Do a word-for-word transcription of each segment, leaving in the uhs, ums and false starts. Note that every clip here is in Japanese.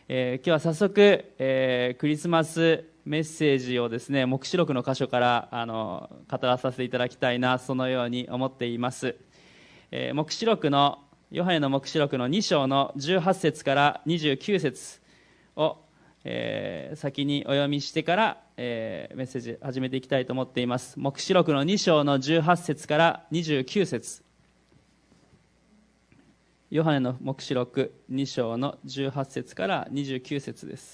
えー、今日は早速、えー、クリスマスメッセージをですね、黙示録の箇所からあの語らさせていただきたいな、そのように思っています。えー、黙示録のヨハネの黙示録のに章のじゅうはち節からにじゅうきゅう節を、えー、先にお読みしてから、えー、メッセージ始めていきたいと思っています。黙示録のに章のじゅうはち節からにじゅうきゅう節、ヨハネの黙示録に章のじゅうはち節からにじゅうきゅう節です。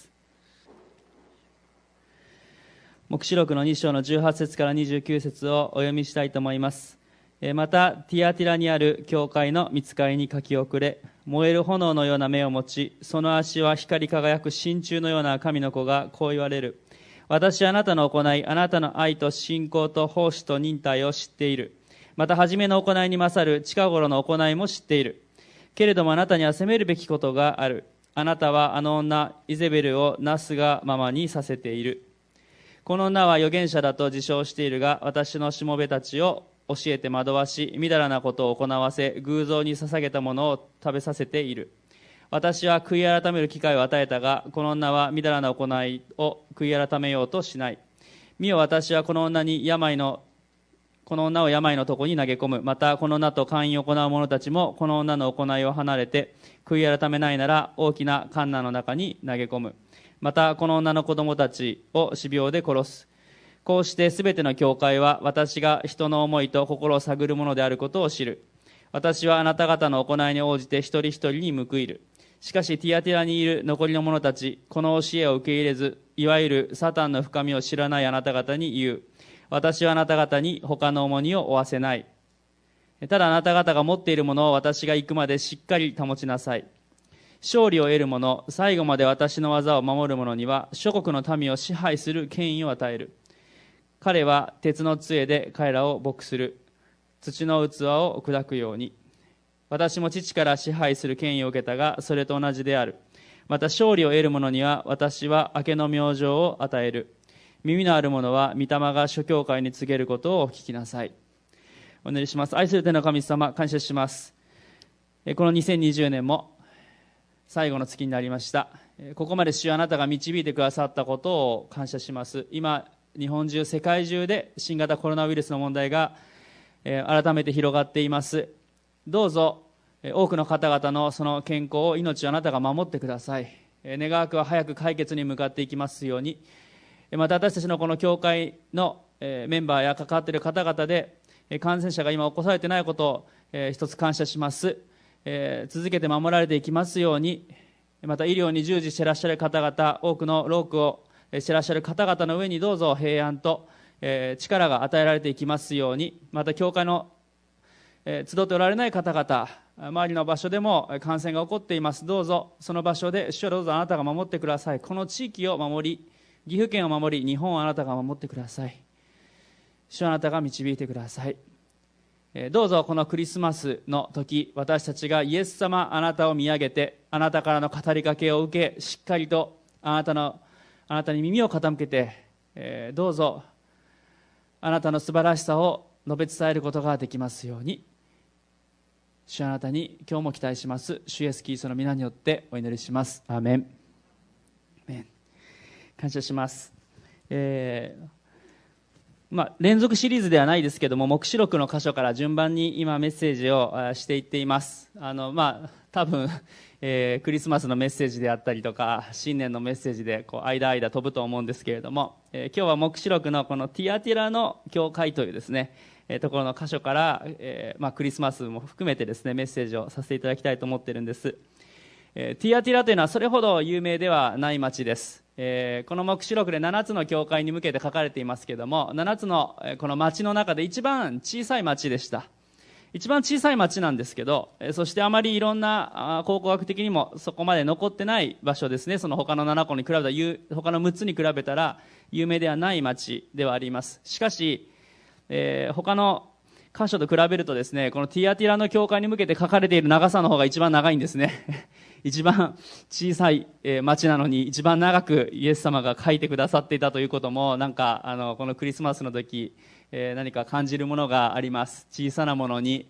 黙示録のに章のじゅうはち節からにじゅうきゅう節をお読みしたいと思います。またティアティラにある教会の御使いに書き遅れ、燃える炎のような目を持ち、その足は光り輝く真鍮のような神の子がこう言われる。私はあなたの行い、あなたの愛と信仰と奉仕と忍耐を知っている。また初めの行いに勝る近頃の行いも知っている。けれどもあなたには責めるべきことがある。あなたはあの女イゼベルをなすがままにさせている。この女は預言者だと自称しているが、私のしもべたちを教えて惑わし、みだらなことを行わせ、偶像に捧げたものを食べさせている。私は悔い改める機会を与えたが、この女はみだらな行いを悔い改めようとしない。見よ、私はこの女に病のこの女を病の床に投げ込む。またこの女と姦淫を行う者たちもこの女の行いを離れて悔い改めないなら大きなカンナの中に投げ込む。またこの女の子供たちを死病で殺す。こうしてすべての教会は私が人の思いと心を探るものであることを知る。私はあなた方の行いに応じて一人一人に報いる。しかしティアティラにいる残りの者たち、この教えを受け入れず、いわゆるサタンの深みを知らないあなた方に言う。私はあなた方に他の重荷を負わせない。ただあなた方が持っているものを私が行くまでしっかり保ちなさい。勝利を得る者、最後まで私の技を守る者には諸国の民を支配する権威を与える。彼は鉄の杖で彼らを牧する。土の器を砕くように。私も父から支配する権威を受けたが、それと同じである。また勝利を得る者には私は明けの明星を与える。耳のある者は御霊が諸教会に告げることを聞きなさい。お祈りします。愛する天の神様、感謝します。このにせんにじゅうねんも最後の月になりました。ここまで主あなたが導いてくださったことを感謝します。今日本中世界中で新型コロナウイルスの問題が改めて広がっています。どうぞ多くの方々のその健康を命をあなたが守ってください。願わくは早く解決に向かっていきますように。また私たちのこの教会のメンバーや関わっている方々で感染者が今起こされていないことを一つ感謝します。続けて守られていきますように。また医療に従事していらっしゃる方々、多くの労苦をしていらっしゃる方々の上にどうぞ平安と力が与えられていきますように。また教会の集っておられない方々、周りの場所でも感染が起こっています。どうぞその場所で主よ、どうぞあなたが守ってください。この地域を守り、岐阜県を守り、日本をあなたが守ってください。主あなたが導いてください。どうぞこのクリスマスの時、私たちがイエス様あなたを見上げて、あなたからの語りかけを受け、しっかりとあなたのあなたに耳を傾けて、えー、どうぞあなたの素晴らしさを述べ伝えることができますように。主あなたに今日も期待します。主イエスキリストの皆によってお祈りします。アーメン。アーメン。感謝します。えーまあ、連続シリーズではないですけども、黙示録の箇所から順番に今メッセージをしていっています。あの、まあ、多分、えー、クリスマスのメッセージであったりとか新年のメッセージでこう間間飛ぶと思うんですけれども、えー、今日は黙示録のこのティアティラの教会というですね、えー、ところの箇所から、えーまあ、クリスマスも含めてですねメッセージをさせていただきたいと思っているんです。えー、ティアティラというのはそれほど有名ではない町です。えー、この黙示録でななつの教会に向けて書かれていますけれども、ななつのこの町の中で一番小さい町でした。一番小さい町なんですけど、そしてあまりいろんな考古学的にもそこまで残ってない場所ですね。その他のななこに比べたら、他のむっつに比べたら有名ではない町ではあります。しかし、えー、他の箇所と比べるとですね、このティアティラの教会に向けて書かれている長さの方が一番長いんですね。一番小さい町なのに一番長くイエス様が書いてくださっていたということも、なんかあのこのクリスマスの時、えー、何か感じるものがあります。小さなものに、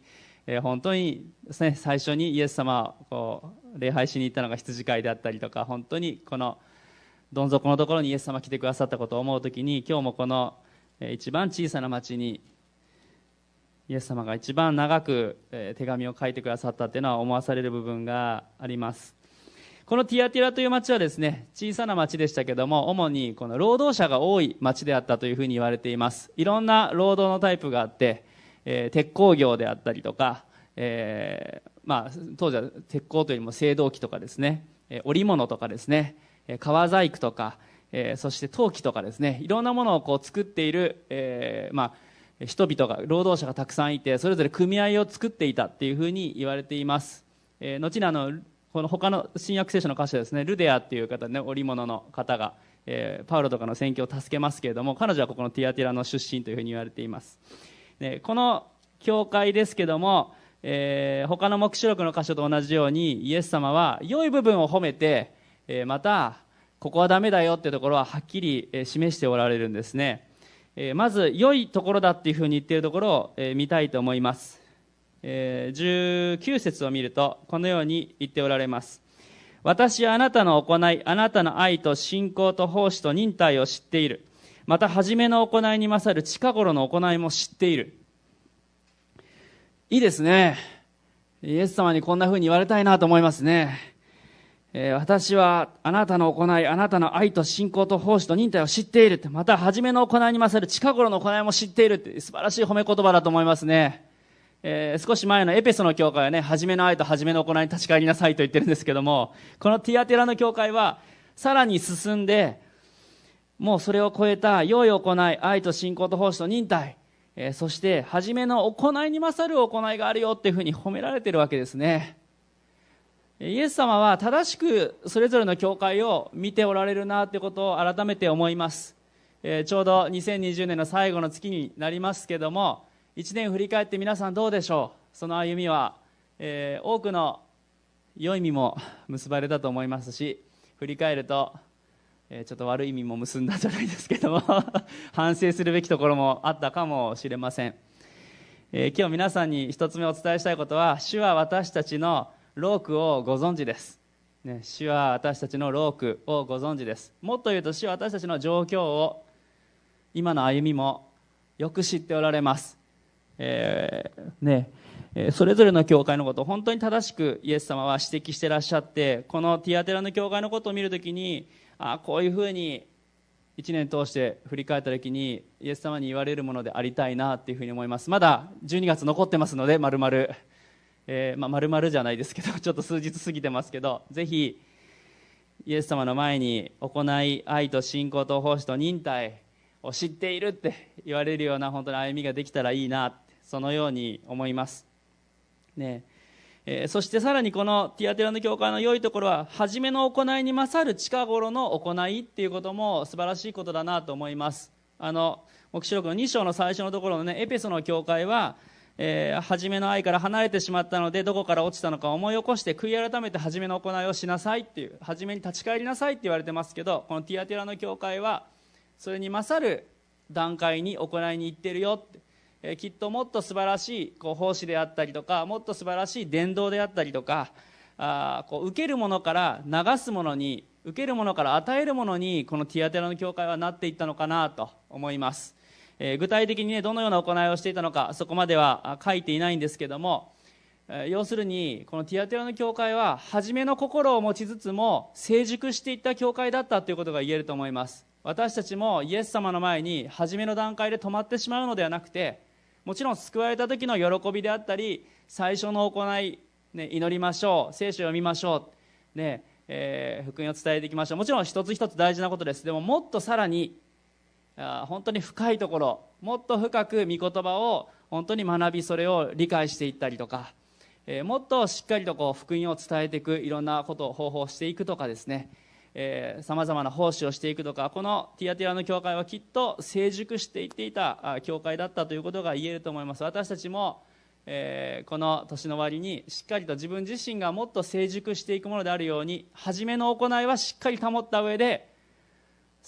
えー、本当にですね、最初にイエス様をこう礼拝しに行ったのが羊飼いであったりとか、本当にこのどん底のところにイエス様来てくださったことを思うときに、今日もこの一番小さな町にイエス様が一番長く手紙を書いてくださったっていうのは思わされる部分があります。このティアティラという町はですね、小さな町でしたけども、主にこの労働者が多い町であったというふうに言われています。いろんな労働のタイプがあって、えー、鉄鋼業であったりとか、えーまあ、当時は鉄鋼というよりも青銅器とかですね、えー、織物とかですね、革細工とか、えー、そして陶器とかですね、いろんなものをこう作っている、えーまあ、人々が、労働者がたくさんいて、それぞれ組合を作っていたっていうふうに言われています。えー、後にあのこの他の新約聖書の箇所ですね、ルデアっていう方ね、織物の方が、えー、パウロとかの宣教を助けますけれども、彼女はここのティアティラの出身というふうに言われています。でこの教会ですけども、えー、他の黙示録の箇所と同じように、イエス様は良い部分を褒めて、えー、またここはダメだよっていうところははっきり、えー、示しておられるんですね。えー、まず良いところだっていうふうに言っているところを、えー、見たいと思います。えー、じゅうきゅう節を見るとこのように言っておられます。私はあなたの行い、あなたの愛と信仰と奉仕と忍耐を知っている。また初めの行いに勝る近頃の行いも知っている。いいですね。イエス様にこんなふうに言われたいなと思いますね。えー、私はあなたの行い、あなたの愛と信仰と奉仕と忍耐を知っている。また初めの行いに勝る近頃の行いも知っているって素晴らしい褒め言葉だと思いますね。えー、少し前のエペソの教会はね、初めの愛と初めの行いに立ち返りなさいと言ってるんですけども、このティアテラの教会はさらに進んで、もうそれを超えた良い行い、愛と信仰と奉仕と忍耐、えー、そして初めの行いに勝る行いがあるよっていうふうに褒められているわけですね。イエス様は正しくそれぞれの教会を見ておられるなということを改めて思います。えー、ちょうどにせんにじゅうねんの最後の月になりますけども、いちねん振り返って皆さんどうでしょう。その歩みは、えー、多くの良い意味も結ばれたと思いますし、振り返ると、えー、ちょっと悪い意味も結んだんじゃないですけども反省するべきところもあったかもしれません。えー、今日皆さんに一つ目お伝えしたいことは、主は私たちの労苦をご存知です、ね、主は私たちの労苦をご存知です。もっと言うと、主は私たちの状況を、今の歩みもよく知っておられます。えーねえー、それぞれの教会のことを本当に正しくイエス様は指摘していらっしゃって、このティアテラの教会のことを見るときに、あこういうふうにいちねん通して振り返ったときにイエス様に言われるものでありたいなというふうに思います。まだじゅうにがつ残ってますので、丸々、えーまあ、丸々じゃないですけどちょっと数日過ぎてますけど、ぜひイエス様の前に行い、愛と信仰と奉仕と忍耐を知っているって言われるような本当に歩みができたらいいな、そのように思います、ねえー、そしてさらにこのティアテラの教会の良いところは、初めの行いに勝る近頃の行いっていうことも素晴らしいことだなと思います。あの黙示録のに章の最初のところのね、エペソの教会は、えー、初めの愛から離れてしまったので、どこから落ちたのか思い起こして悔い改めて初めの行いをしなさいっていう、初めに立ち返りなさいって言われてますけど、このティアテラの教会はそれに勝る段階に行いに行ってるよって、えー、きっともっと素晴らしいこう奉仕であったりとか、もっと素晴らしい伝道であったりとか、あこう受けるものから流すものに、受けるものから与えるものに、このティアテラの教会はなっていったのかなと思います。えー、具体的に、ね、どのような行いをしていたのか、そこまでは書いていないんですけども、えー、要するにこのティアテラの教会は初めの心を持ちつつも成熟していった教会だったということが言えると思います。私たちもイエス様の前に初めの段階で止まってしまうのではなくて、もちろん救われた時の喜びであったり、最初の行い、ね、祈りましょう、聖書を読みましょう、ねえー、福音を伝えていきましょう、もちろん一つ一つ大事なことです。でももっとさらにあ本当に深いところ、もっと深く御言葉を本当に学び、それを理解していったりとか、えー、もっとしっかりとこう福音を伝えていく、いろんなこと方法をしていくとかですね、さまざまな奉仕をしていくとか、このティアテラの教会はきっと成熟していっていた教会だったということが言えると思います。私たちも、えー、この年の終わりにしっかりと自分自身がもっと成熟していくものであるように、初めの行いはしっかり保った上で、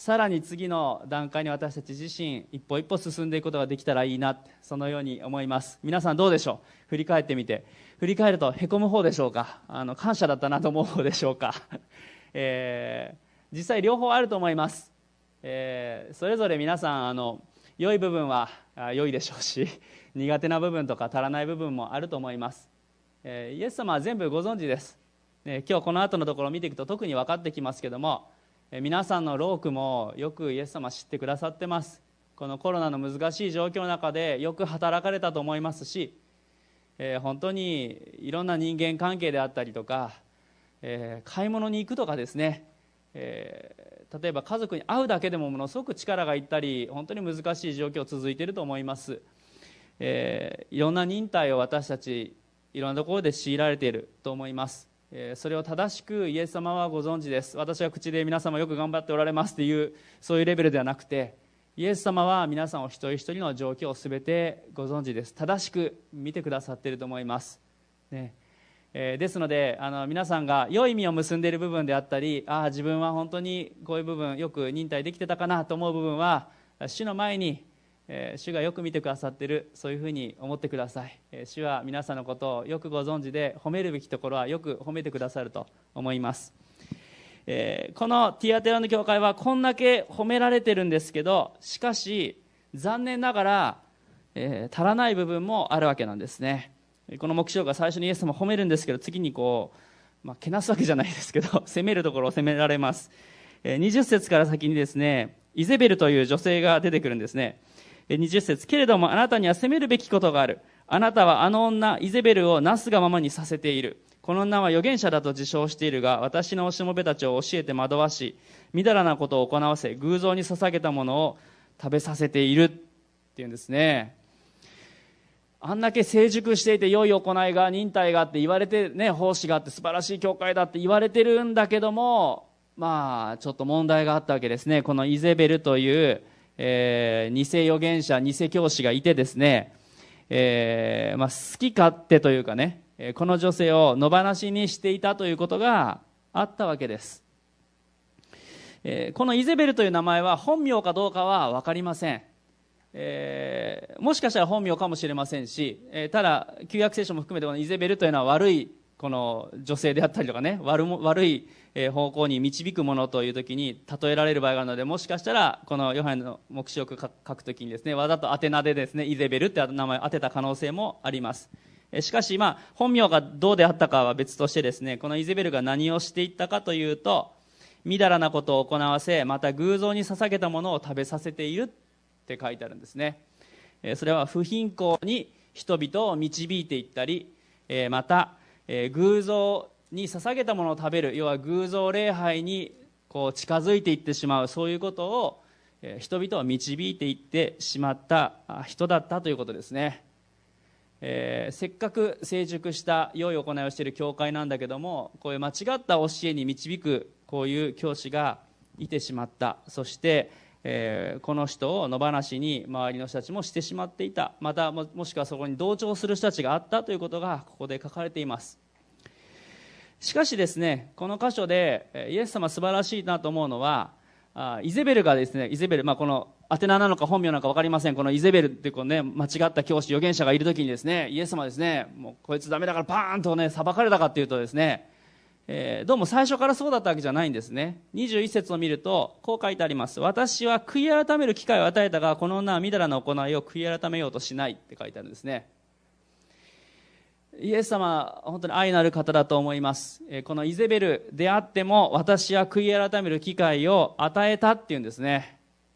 さらに次の段階に私たち自身一歩一歩進んでいくことができたらいいな、そのように思います。皆さんどうでしょう。振り返ってみて、振り返るとへこむ方でしょうか、あの感謝だったなと思う方でしょうか、えー、実際両方あると思います。えー、それぞれ皆さんあの良い部分は良いでしょうし、苦手な部分とか足らない部分もあると思います。えー、イエス様は全部ご存知です。えー、今日この後のところを見ていくと特に分かってきますけども、えー、皆さんの労苦もよくイエス様知ってくださってます。このコロナの難しい状況の中でよく働かれたと思いますし、えー、本当にいろんな人間関係であったりとか、えー、買い物に行くとかですね、えー、例えば家族に会うだけでもものすごく力がいったり、本当に難しい状況続いていると思います。えー、いろんな忍耐を私たちいろんなところで強いられていると思います。えー、それを正しくイエス様はご存知です。私は口で皆様よく頑張っておられますというそういうレベルではなくて、イエス様は皆さんを一人一人の状況をすべてご存知です。正しく見てくださっていると思います、ね。えー、ですのであの皆さんが良い意味を結んでいる部分であったり、ああ自分は本当にこういう部分よく忍耐できてたかなと思う部分は、主の前に、えー、主がよく見てくださっている、そういうふうに思ってください。えー、主は皆さんのことをよくご存知で、褒めるべきところはよく褒めてくださると思います。えー、このティアテラの教会はこんだけ褒められてるんですけど、しかし残念ながら、えー、足らない部分もあるわけなんですね。この黙示録が最初にイエス様を褒めるんですけど、次にこう、まあ、けなすわけじゃないですけど責めるところを責められます。えー、にじゅっ節から先にですね、イゼベルという女性が出てくるんですね。えー、にじゅっ節、けれどもあなたには責めるべきことがある。あなたはあの女イゼベルをなすがままにさせている。この女は預言者だと自称しているが、私のしもべたちを教えて惑わし、みだらなことを行わせ、偶像に捧げたものを食べさせているっていうんですね。あんだけ成熟していて良い行いが忍耐があって言われてね、奉仕があって素晴らしい教会だって言われてるんだけども、まあちょっと問題があったわけですね。このイゼベルという、えー、偽預言者、偽教師がいてですね、えーまあ、好き勝手というかね、この女性を野放しにしていたということがあったわけです。えー、このイゼベルという名前は本名かどうかは分かりません。えー、もしかしたら本名かもしれませんし、えー、ただ旧約聖書も含めてこのイゼベルというのは悪いこの女性であったりとかね、悪も悪い方向に導くものという時に例えられる場合があるので、もしかしたらこのヨハネの黙示録を書くときにですね、わざと宛名でですねイゼベルって名前を当てた可能性もあります。しかし、まあ、本名がどうであったかは別としてですね、このイゼベルが何をしていったかというと、みだらなことを行わせ、また偶像に捧げたものを食べさせているって書いてあるんですね。それは不貧困に人々を導いていったり、また偶像に捧げたものを食べる、要は偶像礼拝にこう近づいていってしまう、そういうことを人々を導いていってしまった人だったということですね。えー、せっかく成熟した良い行いをしている教会なんだけども、こういう間違った教えに導くこういう教師がいてしまった。そして、えー、この人を野放しに周りの人たちもしてしまっていた。また も, もしくはそこに同調する人たちがあったということがここで書かれています。しかしですね、この箇所でイエス様素晴らしいなと思うのは、あイゼベルがですね、イゼベル、まあ、この宛名なのか本名なのか分かりません。このイゼベルっていうこう、ね、間違った教師預言者がいるときにですね、イエス様ですね、もうこいつダメだからパーンとね裁かれたかっていうとですね、えー、どうも最初からそうだったわけじゃないんですね。にじゅういち節を見るとこう書いてあります。私は悔い改める機会を与えたが、この女はみだらな行いを悔い改めようとしないって書いてあるんですね。イエス様は本当に愛のある方だと思います。このイゼベルであっても私は悔い改める機会を与えたっていうんですね。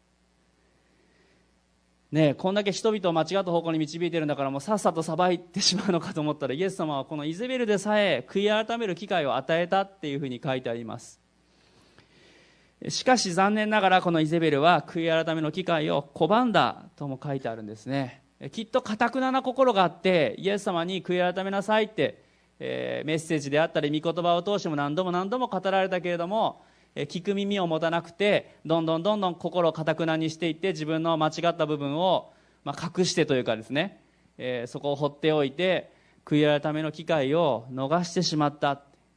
ねえ、こんだけ人々を間違った方向に導いているんだから、もうさっさと裁いてしまうのかと思ったら、イエス様はこのイゼベルでさえ悔い改める機会を与えたっていうふうに書いてあります。しかし残念ながらこのイゼベルは悔い改めの機会を拒んだとも書いてあるんですね。きっと堅なな心があってイエス様に悔い改めなさいって、えー、メッセージであったり御言葉を通しても何度も何度も語られたけれども、えー、聞く耳を持たなくてどんどんどんどん心を堅なにしていって、自分の間違った部分を、まあ、隠してというかですね、えー、そこを放っておいて悔い改めの機会を逃してしまった。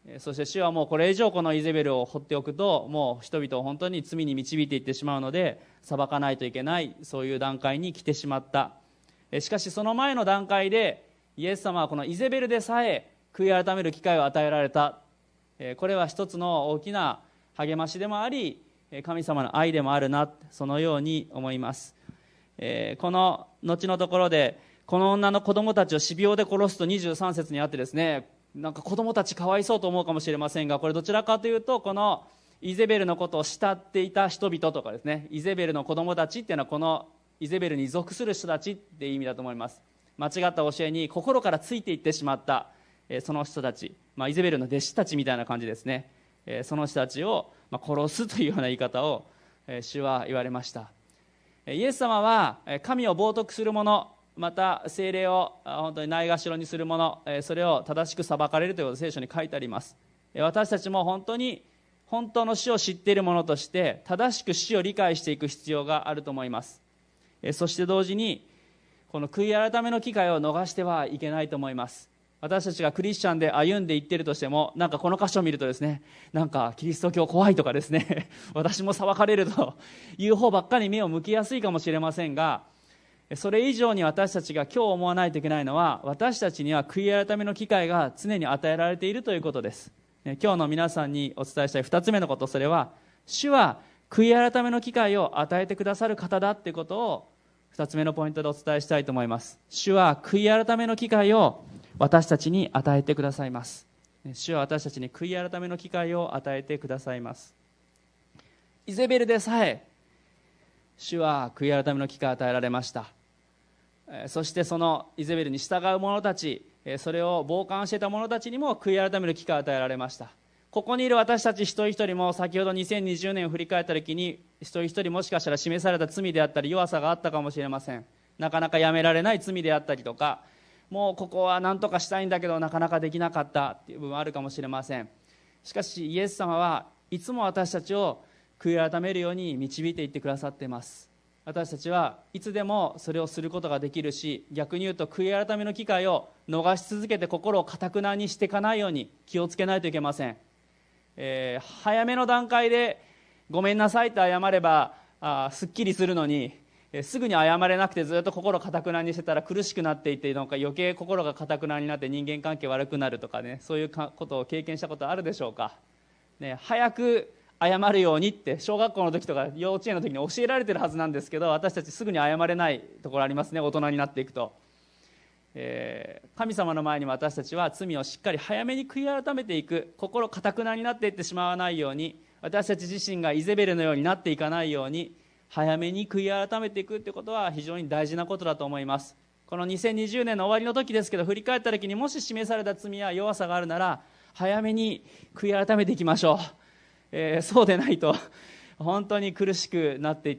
そして主はもうこれ以上このイゼベルを放っておくと、もう人々を本当に罪に導いていってしまうので、裁かないといけない、そういう段階に来てしまった。しかしその前の段階でイエス様はこのイゼベルでさえ悔い改める機会を与えられた。これは一つの大きな励ましでもあり、神様の愛でもあるな、そのように思います。この後のところで、この女の子供たちを死病で殺すとにじゅうさん節にあってですね、なんか子供たちかわいそうと思うかもしれませんが、これどちらかというと、このイゼベルのことを慕っていた人々とかですね、イゼベルの子供たちっていうのはこのイゼベルに属する人たちっていう意味だと思います。間違った教えに心からついていってしまった、えー、その人たち、まあ、イゼベルの弟子たちみたいな感じですね、えー、その人たちを、まあ、殺すというような言い方を、えー、主は言われました。イエス様は神を冒涜する者、また聖霊を本当にないがしろにする者、それを正しく裁かれるということを聖書に書いてあります。私たちも本当に本当の死を知っている者として正しく死を理解していく必要があると思います。そして同時にこの悔い改めの機会を逃してはいけないと思います。私たちがクリスチャンで歩んでいっているとしても、なんかこの箇所を見るとですね、なんかキリスト教怖いとかですね私も裁かれるという方ばっかり目を向きやすいかもしれませんが、それ以上に私たちが今日思わないといけないのは、私たちには悔い改めの機会が常に与えられているということです。今日の皆さんにお伝えしたいふたつめのこと、それは主は悔い改めの機会を与えてくださる方だということをふたつめのポイントでお伝えしたいと思います。主は悔い改めの機会を私たちに与えてくださいます。主は私たちに悔い改めの機会を与えてくださいます。イゼベルでさえ主は悔い改めの機会を与えられました。そしてそのイゼベルに従う者たち、それを傍観していた者たちにも悔い改める機会を与えられました。ここにいる私たち一人一人も、先ほどにせんにじゅうねんを振り返った時に一人一人もしかしたら示された罪であったり弱さがあったかもしれません。なかなかやめられない罪であったりとか、もうここは何とかしたいんだけどなかなかできなかったっていう部分はあるかもしれません。しかしイエス様はいつも私たちを悔い改めるように導いていってくださっています。私たちはいつでもそれをすることができるし、逆に言うと悔い改めの機会を逃し続けて心を堅くなにしていかないように気をつけないといけません。えー、早めの段階でごめんなさいと謝ればあすっきりするのに、えー、すぐに謝れなくてずっと心を堅くなにしてたら苦しくなっていって、なんか余計心が堅くなになって人間関係悪くなるとかね、そういうことを経験したことあるでしょうか、ね、早く謝るようにって小学校の時とか幼稚園の時に教えられてるはずなんですけど、私たちすぐに謝れないところありますね。大人になっていくと、えー、神様の前に私たちは罪をしっかり早めに悔い改めていく、心堅くなになっていってしまわないように、私たち自身がイゼベルのようになっていかないように早めに悔い改めていくということは非常に大事なことだと思います。このにせんにじゅうねんの終わりの時ですけど、振り返った時にもし示された罪や弱さがあるなら早めに悔い改めていきましょう。えー、そうでないと本当に苦しくなっていって、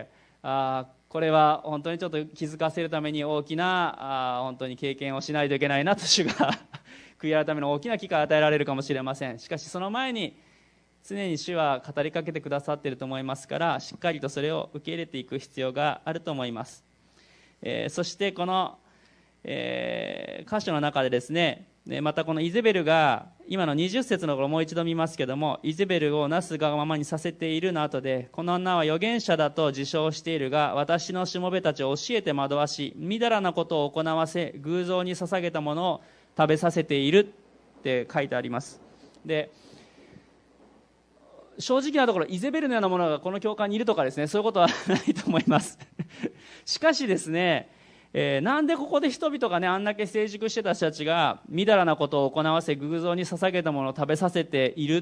あこれは本当にちょっと気づかせるために大きなあ本当に経験をしないといけないなと主が悔い改めの大きな機会を与えられるかもしれません。しかしその前に常に主は語りかけてくださっていると思いますから、しっかりとそれを受け入れていく必要があると思います。えー、そしてこの、えー、箇所の中でですね、またこのイゼベルが今のにじゅっ節のところもう一度見ますけども、イゼベルをなすがままにさせているの後で、この女は預言者だと自称しているが、私のしもべたちを教えて惑わし、みだらなことを行わせ、偶像に捧げたものを食べさせているって書いてあります。で、正直なところイゼベルのようなものがこの教会にいるとかですね、そういうことはないと思いますしかしですね、えー、なんでここで人々がね、あんだけ成熟してた人たちがみだらなことを行わせ偶像に捧げたものを食べさせているって、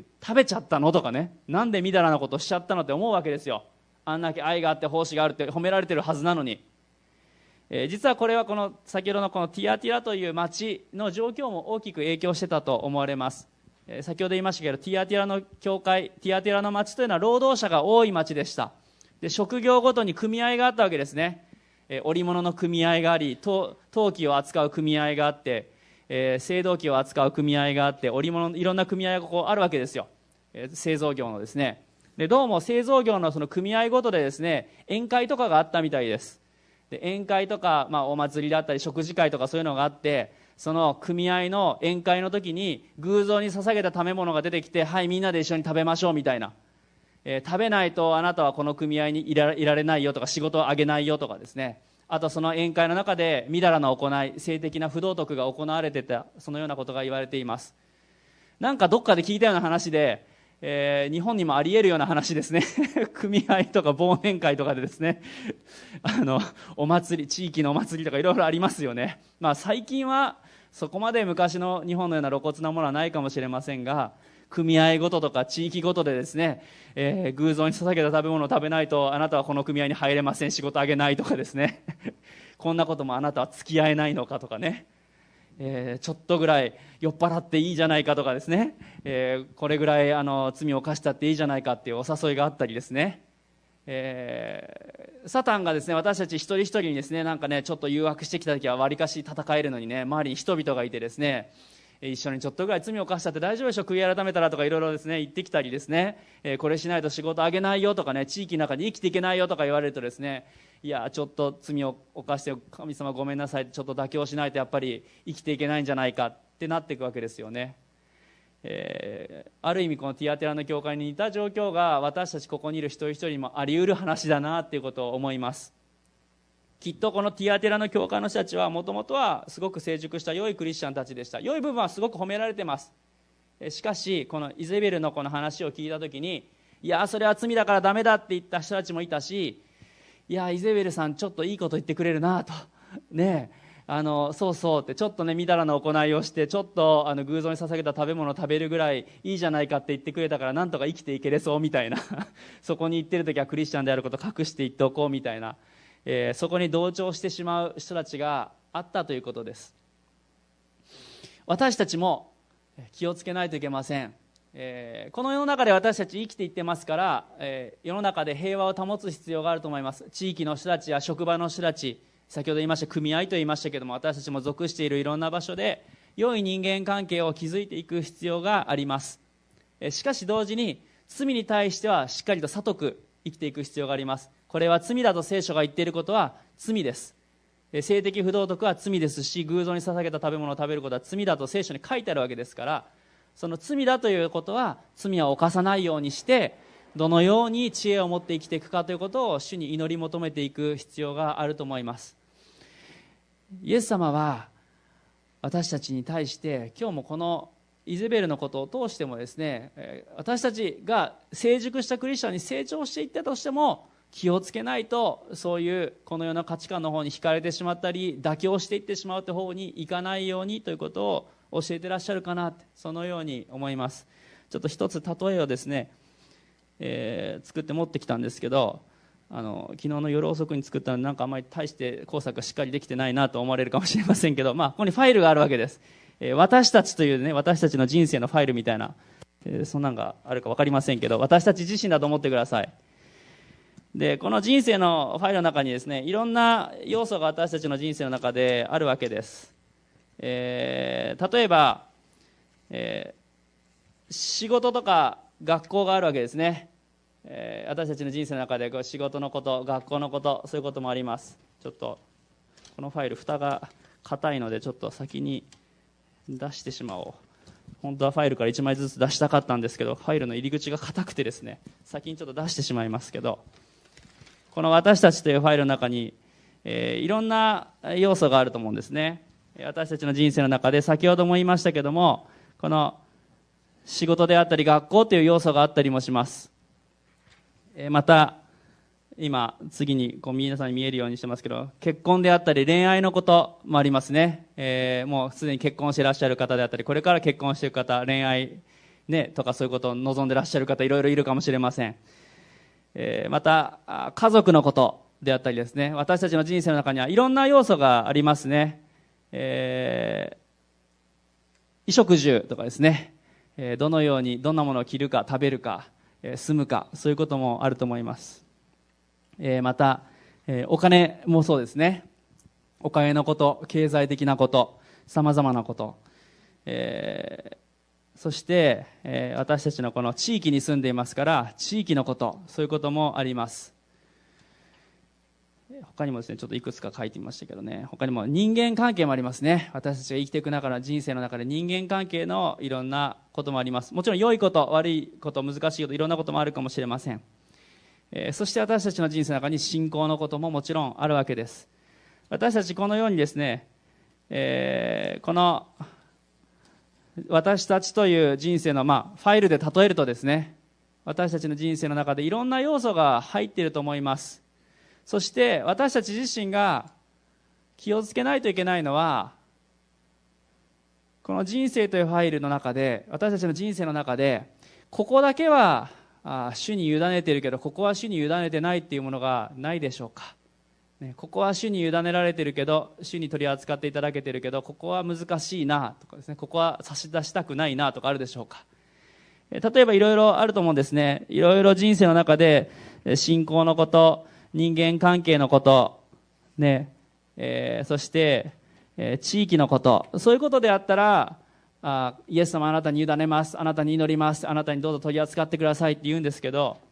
食べちゃったのとかね、なんでみだらなことをしちゃったのって思うわけですよ。あんだけ愛があって奉仕があるって褒められてるはずなのに、えー、実はこれはこの先ほどのこのティアティラという町の状況も大きく影響してたと思われます。えー、先ほど言いましたけど、ティアティラの教会、ティアティラの町というのは労働者が多い町でした。で、職業ごとに組合があったわけですね。えー、織物の組合があり、陶器を扱う組合があって、えー、青銅器を扱う組合があって、織物のいろんな組合がこうあるわけですよ。えー、製造業のですね。で、どうも製造業のその組合ごとでですね、宴会とかがあったみたいです。で、宴会とか、まあ、お祭りだったり食事会とかそういうのがあって、 その組合の宴会の時に偶像に捧げた食べ物が出てきて、はい、みんなで一緒に食べましょうみたいな、えー、食べないとあなたはこの組合にいら、いられないよとか、仕事をあげないよとかですね、あとその宴会の中でみだらな行い、性的な不道徳が行われていた、そのようなことが言われています。なんかどっかで聞いたような話で、えー、日本にもあり得るような話ですね組合とか忘年会とかでですねあのお祭り、地域のお祭りとかいろいろありますよね。まあ、最近はそこまで昔の日本のような露骨なものはないかもしれませんが、組合ごととか地域ごとでですね、えー、偶像に捧げた食べ物を食べないとあなたはこの組合に入れません、仕事あげないとかですねこんなこともあなたは付き合えないのかとかね、えー、ちょっとぐらい酔っ払っていいじゃないかとかですね、えー、これぐらいあの罪を犯したっていいじゃないかっていうお誘いがあったりですね、えー、サタンがですね、私たち一人一人にですね、なんかね、ちょっと誘惑してきた時はわりかし戦えるのにね、周りに人々がいてですね、一緒にちょっとぐらい罪を犯したって大丈夫でしょ、悔い改めたらとかいろいろですね言ってきたりですね、えー、これしないと仕事あげないよとかね、地域の中で生きていけないよとか言われるとですね、いやちょっと罪を犯して神様ごめんなさいってちょっと妥協しないとやっぱり生きていけないんじゃないかってなっていくわけですよね。えー、ある意味このティアテラの教会に似た状況が私たちここにいる一人一人にもあり得る話だなっていうことを思います。きっとこのティアテラの教会の人たちはもともとはすごく成熟した良いクリスチャンたちでした。良い部分はすごく褒められています。しかしこのイゼベルのこの話を聞いたときに、いやそれは罪だからダメだって言った人たちもいたし、いやイゼベルさんちょっといいこと言ってくれるなとねえ、あのそうそうってちょっとねみだらな行いをしてちょっとあの偶像に捧げた食べ物を食べるぐらいいいじゃないかって言ってくれたからなんとか生きていけれそうみたいなそこに行ってるときはクリスチャンであることを隠していっておこうみたいな、えー、そこに同調してしまう人たちがあったということです。私たちも気をつけないといけません。えー、この世の中で私たち生きていってますから、えー、世の中で平和を保つ必要があると思います。地域の人たちや職場の人たち、先ほど言いました組合と言いましたけども、私たちも属しているいろんな場所で良い人間関係を築いていく必要があります。えー、しかし同時に罪に対してはしっかりと悟く生きていく必要があります。これは罪だと聖書が言っていることは罪です。性的不道徳は罪ですし、偶像に捧げた食べ物を食べることは罪だと聖書に書いてあるわけですから、その罪だということは罪は犯さないようにしてどのように知恵を持って生きていくかということを主に祈り求めていく必要があると思います。イエス様は私たちに対して今日もこのイゼベルのことを通してもですね、私たちが成熟したクリスチャンに成長していったとしても気をつけないと、そういうこの世の価値観の方に惹かれてしまったり妥協していってしまうという方にいかないようにということを教えてらっしゃるかな、そのように思います。ちょっと一つ例えをですね、えー、作って持ってきたんですけど、あの昨日の夜遅くに作ったのでなんかあまり大して工作がしっかりできてないなと思われるかもしれませんけど、まあ、ここにファイルがあるわけです。えー、私たちというね、私たちの人生のファイルみたいな、えー、そんなんがあるか分かりませんけど、私たち自身だと思ってください。でこの人生のファイルの中にですね、いろんな要素が私たちの人生の中であるわけです。えー、例えば、えー、仕事とか学校があるわけですね。えー、私たちの人生の中でこう仕事のこと、学校のこと、そういうこともあります。ちょっとこのファイル蓋が硬いのでちょっと先に出してしまおう。本当はファイルからいちまいずつ出したかったんですけど、ファイルの入り口が硬くてですね、先にちょっと出してしまいますけど、この私たちというファイルの中に、えー、いろんな要素があると思うんですね。私たちの人生の中で先ほども言いましたけども、この仕事であったり学校という要素があったりもします。えー、また今次にこう皆さんに見えるようにしてますけど、結婚であったり恋愛のこともありますね。えー、もうすでに結婚していらっしゃる方であったり、これから結婚している方、恋愛、ね、とかそういうことを望んでいらっしゃる方いろいろいるかもしれません。えー、また家族のことであったりですね、私たちの人生の中にはいろんな要素がありますね。えー、衣食住とかですね、えー、どのようにどんなものを着るか食べるか、えー、住むか、そういうこともあると思います。えー、また、えー、お金もそうですね。お金のこと、経済的なこと、さまざまなこと、えーそして、えー、私たちのこの地域に住んでいますから地域のこと、そういうこともあります。 他にもですね、ちょっといくつか書いてみましたけどね、他にも人間関係もありますね。私たちが生きていく中の人生の中で人間関係のいろんなこともあります。もちろん良いこと、悪いこと、難しいこと、いろんなこともあるかもしれません。えー、そして私たちの人生の中に信仰のことももちろんあるわけです。私たちこのようにですね、えー、この私たちという人生の、まあ、ファイルで例えるとですね、私たちの人生の中でいろんな要素が入っていると思います。そして私たち自身が気をつけないといけないのは、この人生というファイルの中で、私たちの人生の中で、ここだけはあ主に委ねているけど、ここは主に委ねてないっていうものがないでしょうか。ね、ここは主に委ねられているけど、主に取り扱っていただけているけど、ここは難しいなとかですね、ここは差し出したくないなとかあるでしょうか。例えばいろいろあると思うんですね。いろいろ人生の中で信仰のこと、人間関係のこと、ねえー、そして、えー、地域のこと、そういうことであったら、あイエス様あなたに委ねます、あなたに祈ります、あなたにどうぞ取り扱ってくださいって言うんですけど、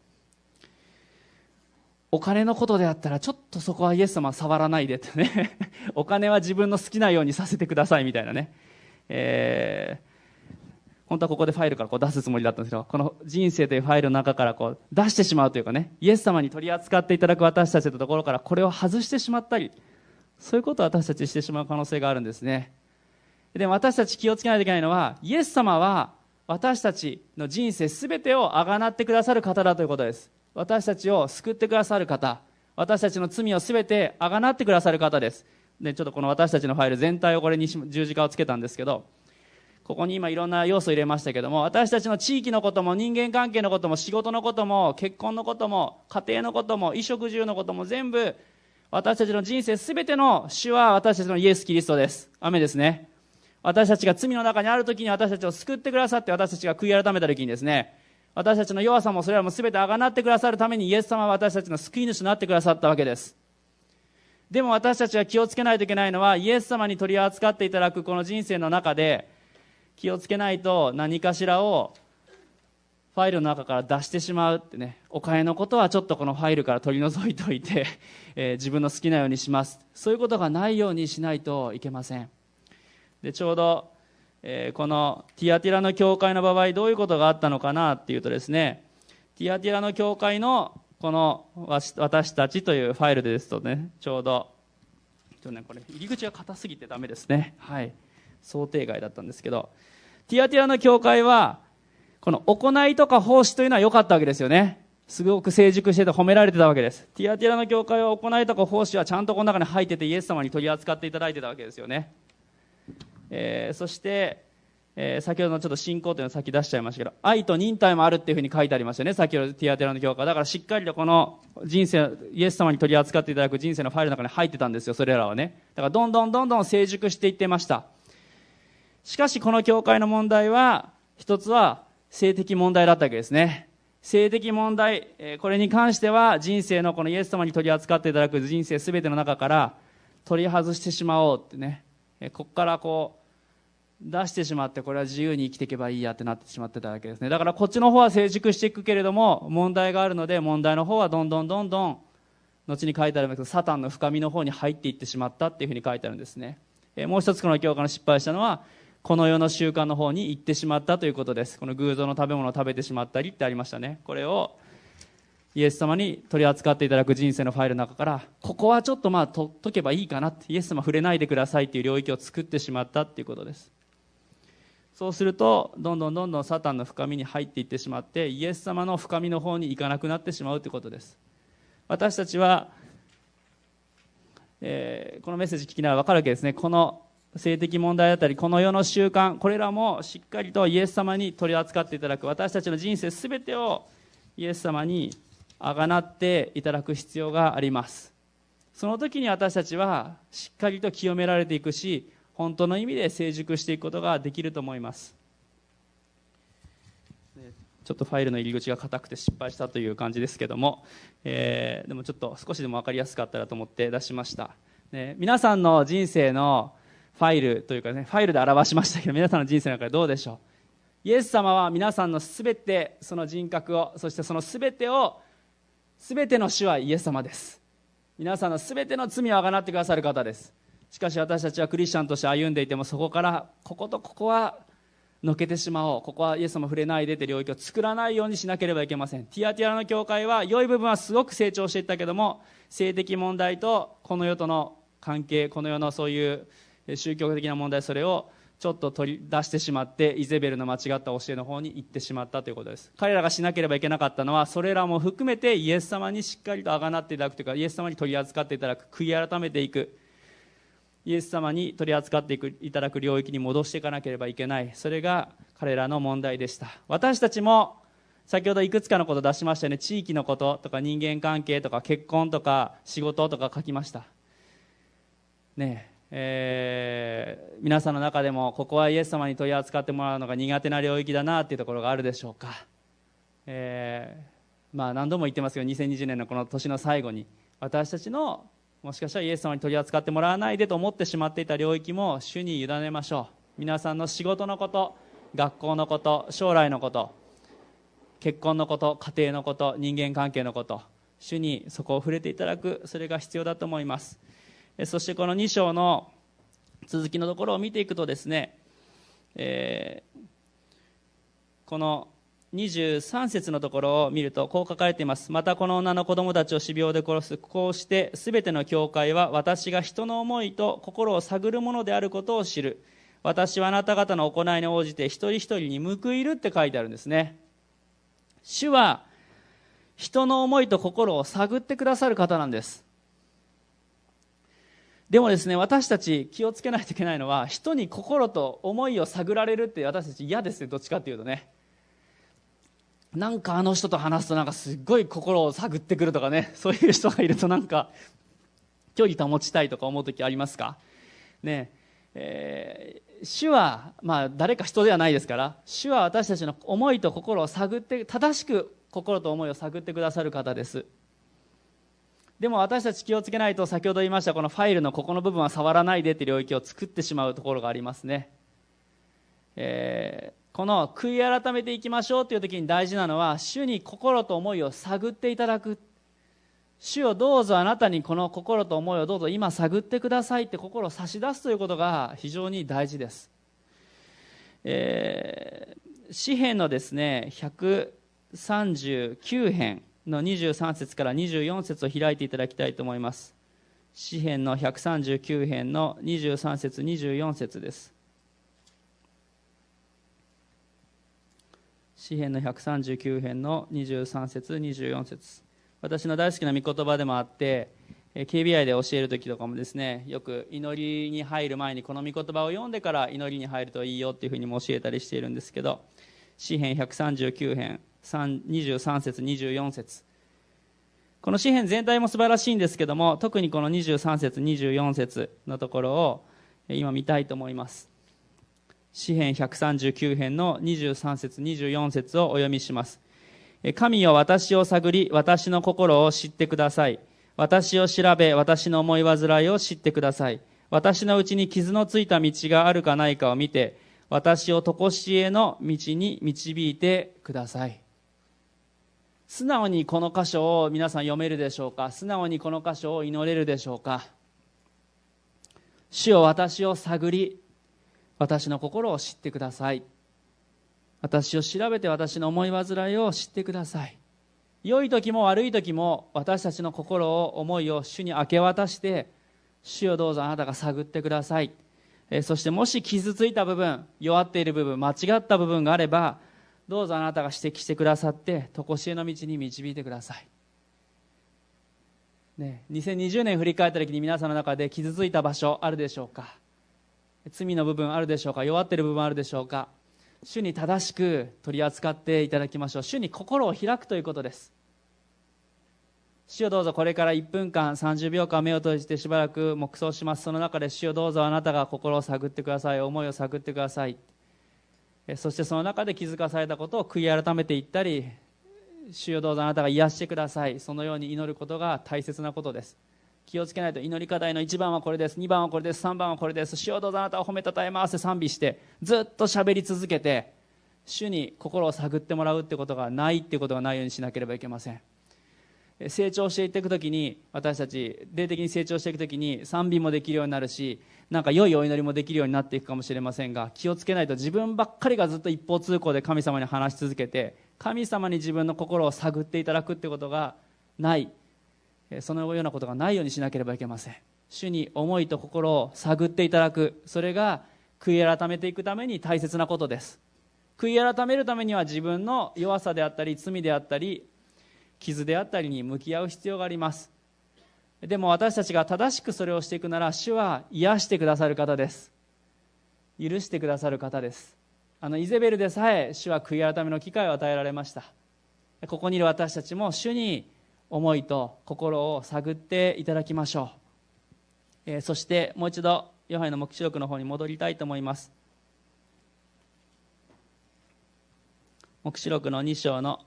お金のことであったらちょっとそこはイエス様は触らないでってねお金は自分の好きなようにさせてくださいみたいなね、えー、本当はここでファイルからこう出すつもりだったんですけど、この人生というファイルの中からこう出してしまうというかね、イエス様に取り扱っていただく私たちのところからこれを外してしまったり、そういうことを私たちしてしまう可能性があるんですね。でも私たち気をつけないといけないのは、イエス様は私たちの人生すべてをあがなってくださる方だということです。私たちを救ってくださる方、私たちの罪をすべてあがなってくださる方です。で、ちょっとこの私たちのファイル全体をこれに十字架をつけたんですけど、ここに今いろんな要素を入れましたけども、私たちの地域のことも人間関係のことも仕事のことも結婚のことも家庭のことも衣食住のことも全部、私たちの人生すべての主は私たちのイエス・キリストです。アメですね。私たちが罪の中にあるときに私たちを救ってくださって、私たちが悔い改めたときにですね、私たちの弱さもそれらも全てあがなってくださるためにイエス様は私たちの救い主となってくださったわけです。でも私たちは気をつけないといけないのは、イエス様に取り扱っていただくこの人生の中で気をつけないと何かしらをファイルの中から出してしまうってね、お金のことはちょっとこのファイルから取り除いておいて、えー、自分の好きなようにします。そういうことがないようにしないといけません。で、ちょうどえー、このティアティラの教会の場合どういうことがあったのかなっていうとですね、ティアティラの教会のこの私たちというファイルですとね、ちょうどちょっとね、これ入り口が硬すぎてダメですね。はい、想定外だったんですけど、ティアティラの教会はこの行いとか奉仕というのは良かったわけですよね。すごく成熟してて褒められてたわけです。ティアティラの教会は行いとか奉仕はちゃんとこの中に入ってて、イエス様に取り扱っていただいてたわけですよね。えー、そして、えー、先ほどのちょっと信仰というのをさっき出しちゃいましたけど、愛と忍耐もあるっていうふうに書いてありましたね、先ほどティアテラの教会。だからしっかりとこの人生、イエス様に取り扱っていただく人生のファイルの中に入ってたんですよ、それらはね。だからどんどんどんどん成熟していってました。しかしこの教会の問題は、一つは性的問題だったわけですね。性的問題、えー、これに関しては人生のこのイエス様に取り扱っていただく人生すべての中から取り外してしまおうってね、えー、ここからこう出してしまって、これは自由に生きていけばいいやってなってしまってたわけですね。だからこっちの方は成熟していくけれども、問題があるので、問題の方はどんどんどんどん後に書いてあるんですけど、サタンの深みの方に入っていってしまったっていうふうに書いてあるんですね。えー、もう一つこの教会の失敗したのは、この世の習慣の方に行ってしまったということです。この偶像の食べ物を食べてしまったりってありましたね。これをイエス様に取り扱っていただく人生のファイルの中から、ここはちょっとまあ取っとけばいいかなって、イエス様触れないでくださいっていう領域を作ってしまったっていうことです。そうするとどんどんどんどんサタンの深みに入っていってしまって、イエス様の深みの方に行かなくなってしまうということです。私たちは、えー、このメッセージ聞きながら分かるわけですね。この性的問題だったり、この世の習慣、これらもしっかりとイエス様に取り扱っていただく、私たちの人生すべてをイエス様にあがなっていただく必要があります。その時に私たちはしっかりと清められていくし、本当の意味で成熟していくことができると思います。ちょっとファイルの入り口が硬くて失敗したという感じですけども、えー、でもちょっと少しでも分かりやすかったらと思って出しました、ね、皆さんの人生のファイルというかね、ファイルで表しましたけど、皆さんの人生の中でどうでしょう。イエス様は皆さんのすべて、その人格を、そしてそのすべてを、すべての主はイエス様です。 皆さんのすべての罪をあがなってくださる方です。しかし私たちはクリスチャンとして歩んでいても、そこからこことここはのけてしまおう、ここはイエス様触れないでという領域を作らないようにしなければいけません。ティアティアラの教会は良い部分はすごく成長していったけども、性的問題とこの世との関係、この世のそういう宗教的な問題、それをちょっと取り出してしまってイゼベルの間違った教えの方に行ってしまったということです。彼らがしなければいけなかったのは、それらも含めてイエス様にしっかりとあがなっていただくというか、イエス様に取り扱っていただく、悔い改めていく、イエス様に取り扱っていくいただく領域に戻していかなければいけない。それが彼らの問題でした。私たちも先ほどいくつかのことを出しましたよね。地域のこととか人間関係とか結婚とか仕事とか書きましたねえ。えー、皆さんの中でもここはイエス様に取り扱ってもらうのが苦手な領域だなというところがあるでしょうか。えーまあ、何度も言ってますけど、にせんにじゅうねんのこの年の最後に私たちのもしかしたらイエス様に取り扱ってもらわないでと思ってしまっていた領域も主に委ねましょう。皆さんの仕事のこと、学校のこと、将来のこと、結婚のこと、家庭のこと、人間関係のこと、主にそこを触れていただく、それが必要だと思います。そしてこのに章の続きのところを見ていくとですね、えー、このにじゅうさん節のところを見るとこう書かれています。またこの女の子供たちを死病で殺す。こうしてすべての教会は私が人の思いと心を探るものであることを知る。私はあなた方の行いに応じて一人一人に報いるって書いてあるんですね。主は人の思いと心を探ってくださる方なんです。でもですね、私たち気をつけないといけないのは、人に心と思いを探られるって私たち嫌ですね。どっちかっていうとね、なんかあの人と話すとなんかすっごい心を探ってくるとかね、そういう人がいるとなんか距離保ちたいとか思う時ありますかね。えー、主はまあ誰か人ではないですから、主は私たちの思いと心を探って、正しく心と思いを探ってくださる方です。でも私たち気をつけないと、先ほど言いましたこのファイルのここの部分は触らないでという領域を作ってしまうところがありますね。えー、この悔い改めていきましょうという時に大事なのは、主に心と思いを探っていただく。主よどうぞあなたにこの心と思いをどうぞ今探ってくださいって心を差し出すということが非常に大事です。えー、詩編のですねひゃくさんじゅうきゅう編のにじゅうさん節からにじゅうよん節を開いていただきたいと思います。詩編のひゃくさんじゅうきゅう編のにじゅうさん節にじゅうよん節です。詩編のひゃくさんじゅうきゅう編のにじゅうさん節にじゅうよん節、私の大好きな御言葉でもあって、 ケービーアイ で教える時とかもですね、よく祈りに入る前にこの御言葉を読んでから祈りに入るといいよっていうふうにも教えたりしているんですけど、詩編ひゃくさんじゅうきゅう編にじゅうさん節にじゅうよん節、この詩編全体も素晴らしいんですけども、特にこのにじゅうさん節にじゅうよん節のところを今見たいと思います。詩編ひゃくさんじゅうきゅう編のにじゅうさん節にじゅうよん節をお読みします。神よ私を探り、私の心を知ってください。私を調べ、私の思い煩いを知ってください。私のうちに傷のついた道があるかないかを見て、私を常しえの道に導いてください。素直にこの箇所を皆さん読めるでしょうか。素直にこの箇所を祈れるでしょうか。主よ私を探り、私の心を知ってください。私を調べて私の思い煩いを知ってください。良い時も悪い時も私たちの心を思いを主に明け渡して、主よどうぞあなたが探ってください。えそしてもし傷ついた部分、弱っている部分、間違った部分があれば、どうぞあなたが指摘してくださって常しえの道に導いてください、ね、にせんにじゅうねん振り返った時に皆さんの中で傷ついた場所あるでしょうか。罪の部分あるでしょうか。弱っている部分あるでしょうか。主に正しく取り扱っていただきましょう。主に心を開くということです。主よどうぞこれからいっぷんかんさんじゅうびょうかん目を閉じてしばらく黙想します。その中で主よどうぞあなたが心を探ってください、思いを探ってください。そしてその中で気づかされたことを悔い改めていったり、主よどうぞあなたが癒してください。そのように祈ることが大切なことです。気をつけないと、祈り課題のいちばんはこれです、にばんはこれです、さんばんはこれです、主よどうぞあなたを褒めたたえますって賛美してずっと喋り続けて、主に心を探ってもらうってことがないってことがないようにしなければいけません。 成長していっていくときに、私たち霊的に成長していくときに賛美もできるようになるし、なんか良いお祈りもできるようになっていくかもしれませんが、気をつけないと自分ばっかりがずっと一方通行で神様に話し続けて、神様に自分の心を探っていただくってことがない、そのようなことがないようにしなければいけません。主に思いと心を探っていただく、それが悔い改めていくために大切なことです。悔い改めるためには自分の弱さであったり罪であったり傷であったりに向き合う必要があります。でも私たちが正しくそれをしていくなら、主は癒してくださる方です。許してくださる方です。あのイゼベルでさえ主は悔い改めの機会を与えられました。ここにいる私たちも主に思いと心を探っていただきましょう。えー、そしてもう一度ヨハネの黙示録の方に戻りたいと思います。黙示録のに章の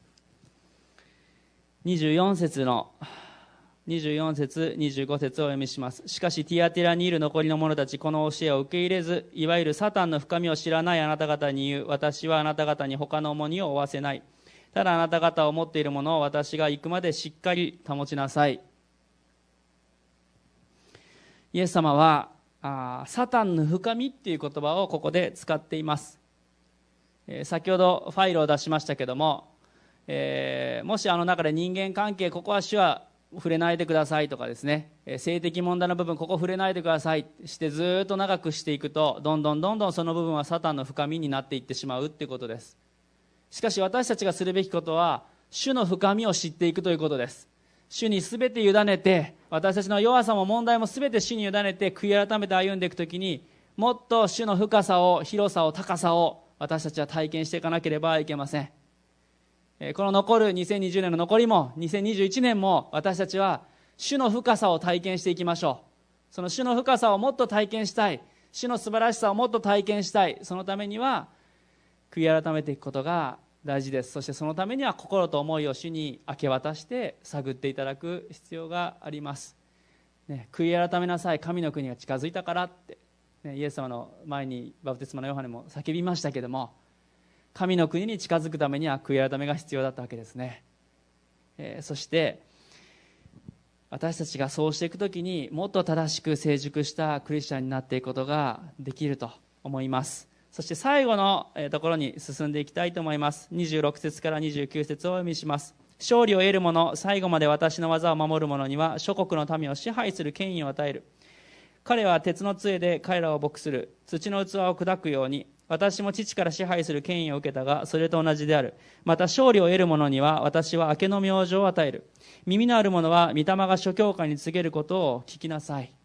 にじゅうよん節のにじゅうよん節にじゅうご節をお読みします。しかしティアティラにいる残りの者たち、この教えを受け入れず、いわゆるサタンの深みを知らないあなた方に言う。私はあなた方に他の重荷を負わせない。ただあなた方を持っているものを私が行くまでしっかり保ちなさい。イエス様はあサタンの深みっていう言葉をここで使っています。えー、先ほどファイルを出しましたけども、えー、もしあの中で人間関係、ここは主は触れないでくださいとかですね、えー、性的問題の部分、ここ触れないでくださいしてずっと長くしていくと、どんどんどんどんその部分はサタンの深みになっていってしまうっていうことです。しかし私たちがするべきことは、主の深みを知っていくということです。主にすべて委ねて、私たちの弱さも問題もすべて主に委ねて、悔い改めて歩んでいくときに、もっと主の深さを、広さを、高さを私たちは体験していかなければいけません。この残るにせんにじゅうねんの残りもにせんにじゅういちねんも、私たちは主の深さを体験していきましょう。その主の深さをもっと体験したい、主の素晴らしさをもっと体験したい、そのためには悔い改めていくことが大事です。そしてそのためには心と思いを主に明け渡して探っていただく必要があります、ね、悔い改めなさい、神の国が近づいたからって、ね、イエス様の前にバプテスマのヨハネも叫びましたけども、神の国に近づくためには悔い改めが必要だったわけですね、えー、そして私たちがそうしていくときに、もっと正しく成熟したクリスチャンになっていくことができると思います。そして最後のところに進んでいきたいと思います。にじゅうろく節からにじゅうきゅう節をお読みします。勝利を得る者、最後まで私の技を守る者には諸国の民を支配する権威を与える。彼は鉄の杖で彼らを牧する。土の器を砕くように、私も父から支配する権威を受けたが、それと同じである。また勝利を得る者には私は明けの明星を与える。耳のある者は御霊が諸教会に告げることを聞きなさい。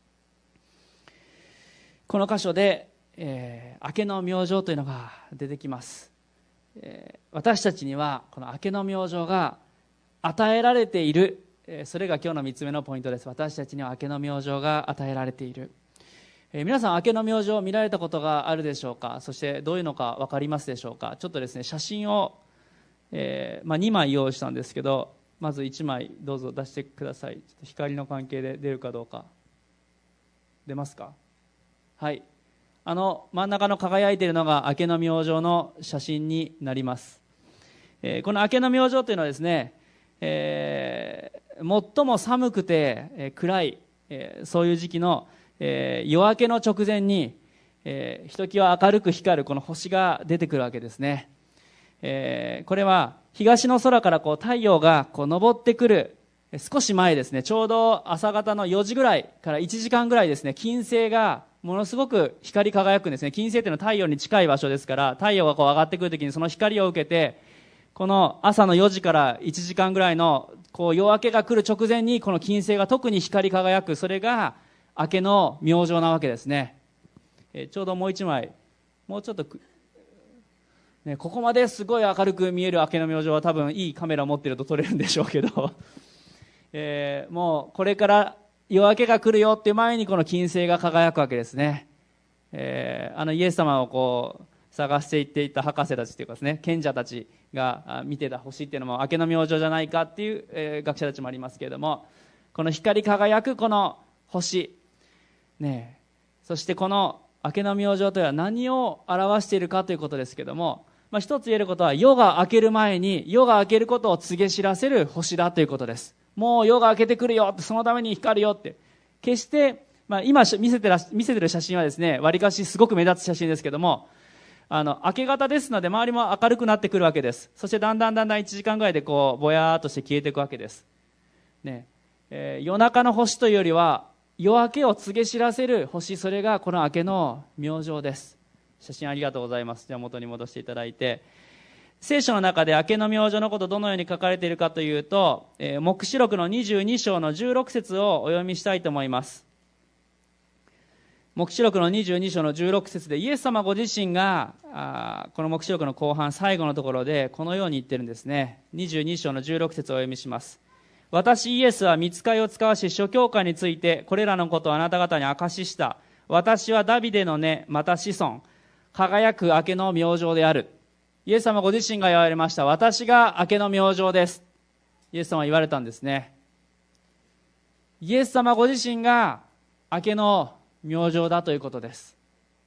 この箇所で、えー、明けの明星というのが出てきます、えー、私たちにはこの明けの明星が与えられている、えー、それが今日のみっつめのポイントです。私たちには明けの明星が与えられている、えー、皆さん明けの明星を見られたことがあるでしょうか。そしてどういうのか分かりますでしょうか。ちょっとですね、写真を、えーまあ、にまい用意したんですけど、まずいちまいどうぞ出してください。ちょっと光の関係で出るかどうか。出ますか。はい、あの真ん中の輝いているのが明けの明星の写真になります、えー、この明けの明星というのはですね、えー、最も寒くて、えー、暗い、えー、そういう時期の、えー、夜明けの直前に、えー、ひときわ明るく光るこの星が出てくるわけですね、えー、これは東の空からこう太陽がこう昇ってくる少し前ですね、ちょうど朝方のよじぐらいからいちじかんぐらいですね、金星がものすごく光り輝くんですね。金星というのは太陽に近い場所ですから、太陽がこう上がってくるときにその光を受けて、この朝のよじからいちじかんぐらいのこう夜明けが来る直前にこの金星が特に光り輝く、それが明けの明星なわけですね。えー、ちょうどもう一枚、もうちょっと、ね、ここまですごい明るく見える明けの明星は多分いいカメラを持っていると撮れるんでしょうけど、えー、もうこれから夜明けが来るよっていう前にこの金星が輝くわけですね、えー、あのイエス様をこう探していっていた博士たちというかですね、賢者たちが見てた星っていうのも明けの明星じゃないかっていう、えー、学者たちもありますけれども、この光り輝くこの星、ね、そしてこの明けの明星とは何を表しているかということですけれども、 まあ、一つ言えることは、夜が明ける前に夜が明けることを告げ知らせる星だということです。もう夜が明けてくるよって、そのために光るよって。決して、まあ、今見せてら見せてる写真はですね、わりかしすごく目立つ写真ですけども、あの明け方ですので周りも明るくなってくるわけです。そしてだんだんだんだんいちじかんぐらいでこうぼやーっとして消えていくわけです、ねえー、夜中の星というよりは夜明けを告げ知らせる星、それがこの明けの明星です。写真ありがとうございます。じゃあ元に戻していただいて、聖書の中で明けの明星のことどのように書かれているかというと、えー、黙示録のにじゅうに章のじゅうろく節をお読みしたいと思います。黙示録のにじゅうに章のじゅうろく節で、イエス様ご自身があこの黙示録の後半最後のところでこのように言ってるんですね。にじゅうに章のじゅうろく節をお読みします。私イエスは御使いを使わし諸教会についてこれらのことをあなた方に証しした。私はダビデの根また子孫、輝く明けの明星である。イエス様ご自身が言われました。私が明けの明星です。イエス様は言われたんですね。イエス様ご自身が明けの明星だということです。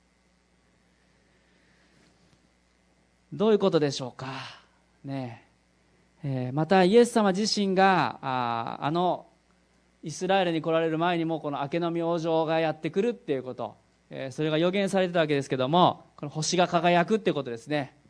どういうことでしょうかねえ。えー、またイエス様自身が あ, あのイスラエルに来られる前にもこの明けの明星がやってくるっていうこと、えー、それが予言されてたわけですけども、この星が輝くっていうことですね。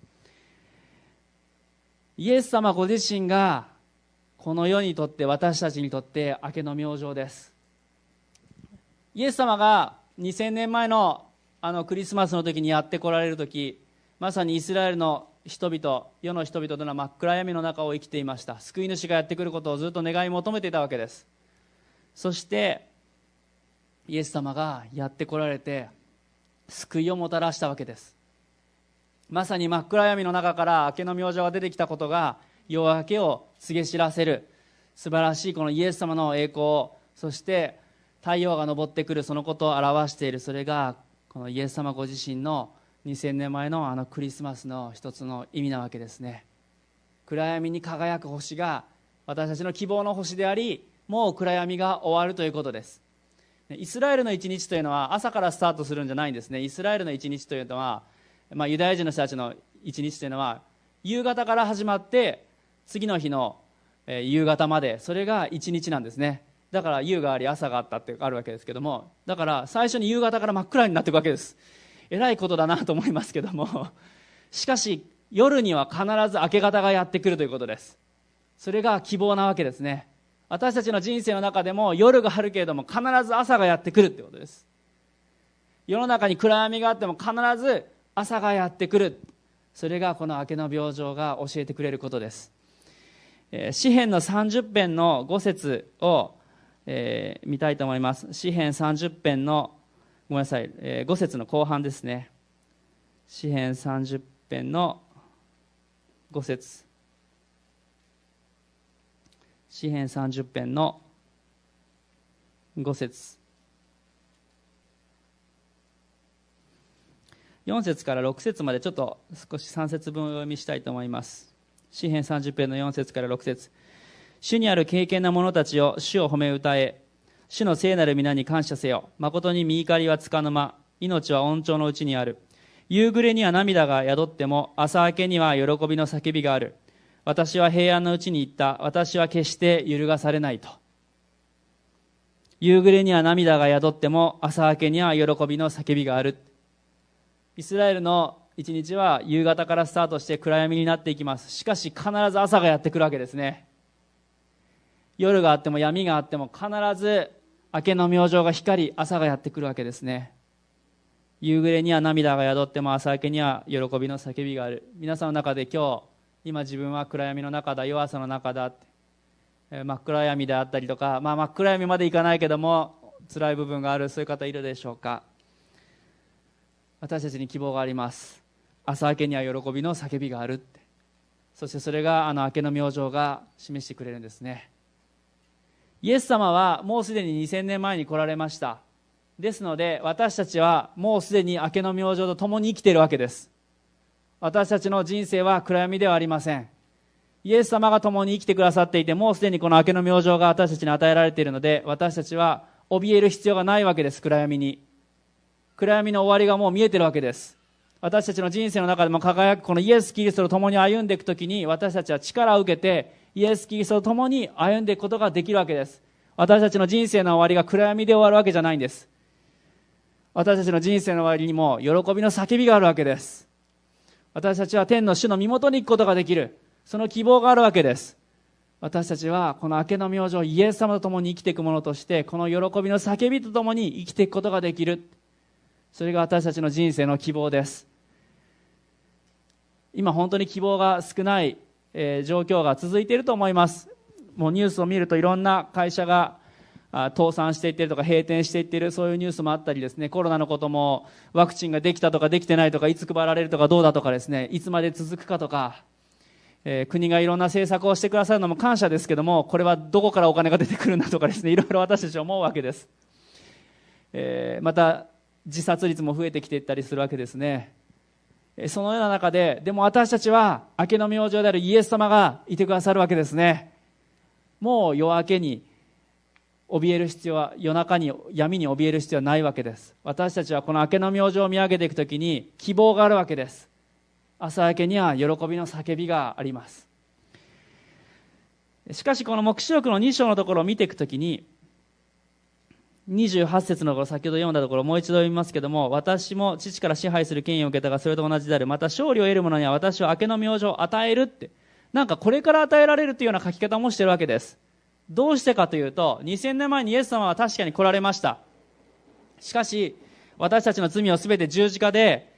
イエス様ご自身がこの世にとって、私たちにとって明けの明星です。イエス様がにせんねんまえのあのクリスマスの時にやって来られる時、まさにイスラエルの人々、世の人々というのは真っ暗闇の中を生きていました。救い主がやってくることをずっと願い求めていたわけです。そしてイエス様がやって来られて救いをもたらしたわけです。まさに真っ暗闇の中から明けの明星が出てきたことが夜明けを告げ知らせる素晴らしいこのイエス様の栄光、そして太陽が昇ってくるそのことを表している、それがこのイエス様ご自身のにせんねんまえのあのクリスマスの一つの意味なわけですね。暗闇に輝く星が私たちの希望の星であり、もう暗闇が終わるということです。イスラエルの一日というのは朝からスタートするんじゃないんですね。イスラエルの一日というのは、まあ、ユダヤ人の人たちの一日というのは夕方から始まって次の日の、えー、夕方まで、それが一日なんですね。だから夕があり朝があったってあるわけですけども、だから最初に夕方から真っ暗になっていくわけです。えらいことだなと思いますけども、しかし夜には必ず明け方がやってくるということです。それが希望なわけですね。私たちの人生の中でも夜があるけれども必ず朝がやってくるということです。世の中に暗闇があっても必ず朝がやってくる、それがこの明けの明星が教えてくれることです。えー、詩編のさんじゅっ編のご節を、えー、見たいと思います。詩編さんじゅっ編のごめんなさい、えー、ご節の後半ですね。詩編さんじゅっ編のご節、詩編さんじゅっ編のご節、よん節からろく節までちょっと少しさん節分をお読みしたいと思います。詩編さんじゅっ編のよん節からろく節。主にある敬虔な者たちよ、主を褒め歌え。主の聖なる皆に感謝せよ。誠に御怒りはつかの間、命は恩寵のうちにある。夕暮れには涙が宿っても、朝明けには喜びの叫びがある。私は平安のうちに言った。私は決して揺るがされないと。夕暮れには涙が宿っても、朝明けには喜びの叫びがある。イスラエルの一日は夕方からスタートして暗闇になっていきます。しかし必ず朝がやってくるわけですね。夜があっても闇があっても必ず明けの明星が光り、朝がやってくるわけですね。夕暮れには涙が宿っても朝明けには喜びの叫びがある。皆さんの中で今日、今自分は暗闇の中だ、弱さの中だって、えー、真っ暗闇であったりとか、まあ、真っ暗闇までいかないけども辛い部分がある、そういう方いるでしょうか。私たちに希望があります。朝明けには喜びの叫びがあるって。そしてそれがあの明けの明星が示してくれるんですね。イエス様はもうすでににせんねんまえに来られました。ですので私たちはもうすでに明けの明星と共に生きているわけです。私たちの人生は暗闇ではありません。イエス様が共に生きてくださっていて、もうすでにこの明けの明星が私たちに与えられているので、私たちは怯える必要がないわけです。暗闇に暗闇の終わりがもう見えているわけです。 私たちの人生の中でも輝くこのイエス・キリストと共に歩んでいくときに、私たちは力を受けてイエス・キリストと共に歩んでいくことができるわけです。私たちの人生の終わりが暗闇で終わるわけじゃないんです。私たちの人生の終わりにも喜びの叫びがあるわけです。私たちは天の主の身元に行くことができる、その希望があるわけです。私たちはこの明けの明星イエス様と共に生きていくものとして、この喜びの叫びと共に生きていくことができる。それが私たちの人生の希望です。今本当に希望が少ない、えー、状況が続いていると思います。もうニュースを見るといろんな会社があ倒産していっているとか閉店していっている、そういうニュースもあったりですね、コロナのこともワクチンができたとかできてないとか、いつ配られるとかどうだとかですね、いつまで続くかとか、えー、国がいろんな政策をしてくださるのも感謝ですけども、これはどこからお金が出てくるんだとかですね、いろいろ私たちは思うわけです。えー、また自殺率も増えてきていったりするわけですね。そのような中で、でも私たちは明けの明星であるイエス様がいてくださるわけですね。もう夜明けに怯える必要は、夜中に闇に怯える必要はないわけです。私たちはこの明けの明星を見上げていくときに希望があるわけです。朝明けには喜びの叫びがあります。しかしこの黙示録のに章のところを見ていくときに、にじゅうはち節のところ、先ほど読んだところもう一度読みますけども、私も父から支配する権威を受けたがそれと同じである。また勝利を得る者には私は明けの明星を与えるって、なんかこれから与えられるというような書き方もしているわけです。どうしてかというと、にせんねんまえにイエス様は確かに来られました。しかし私たちの罪をすべて十字架で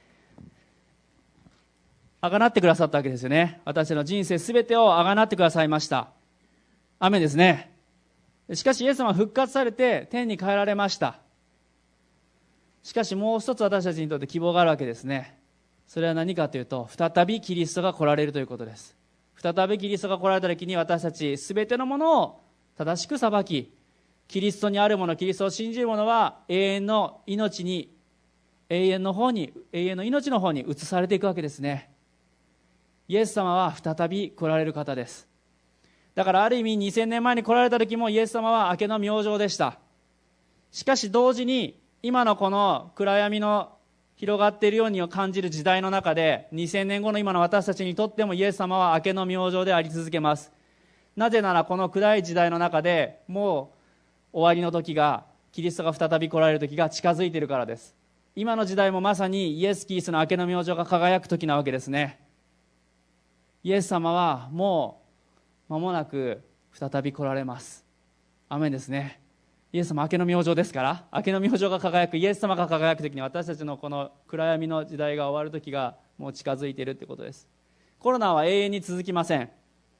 あがなってくださったわけですよね。私たちの人生すべてをあがなってくださいました。アメンですね。しかしイエス様は復活されて天に帰られました。しかしもう一つ私たちにとって希望があるわけですね。それは何かというと、再びキリストが来られるということです。再びキリストが来られた時に、私たちすべてのものを正しく裁き、キリストにあるもの、キリストを信じる者は永遠の命に、永遠の方に、永遠の命の方に移されていくわけですね。イエス様は再び来られる方です。だからある意味にせんねんまえに来られた時もイエス様は明けの明星でした。しかし同時に今のこの暗闇の広がっているように感じる時代の中で、にせんねんごの今の私たちにとってもイエス様は明けの明星であり続けます。なぜならこの暗い時代の中でもう終わりの時が、キリストが再び来られる時が近づいているからです。今の時代もまさにイエス・キリストの明けの明星が輝く時なわけですね。イエス様はもう間もなく再び来られます。アメンですね。イエス様明けの明星ですから、明けの明星が輝く、イエス様が輝く時に、私たちのこの暗闇の時代が終わる時がもう近づいているということです。コロナは永遠に続きません。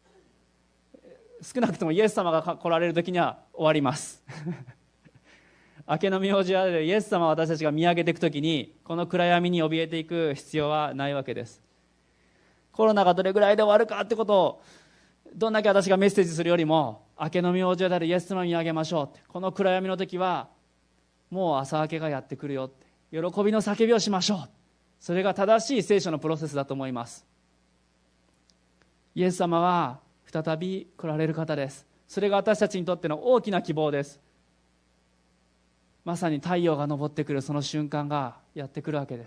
少なくともイエス様が来られる時には終わります明けの明星であるイエス様を私たちが見上げていく時に、この暗闇に怯えていく必要はないわけです。コロナがどれぐらいで終わるかってことをどんだけ私がメッセージするよりも、明けの明星であるイエス様を見上げましょうって、この暗闇の時はもう朝明けがやってくるよって、喜びの叫びをしましょう。それが正しい聖書のプロセスだと思います。イエス様は再び来られる方です。それが私たちにとっての大きな希望です。まさに太陽が昇ってくるその瞬間がやってくるわけです。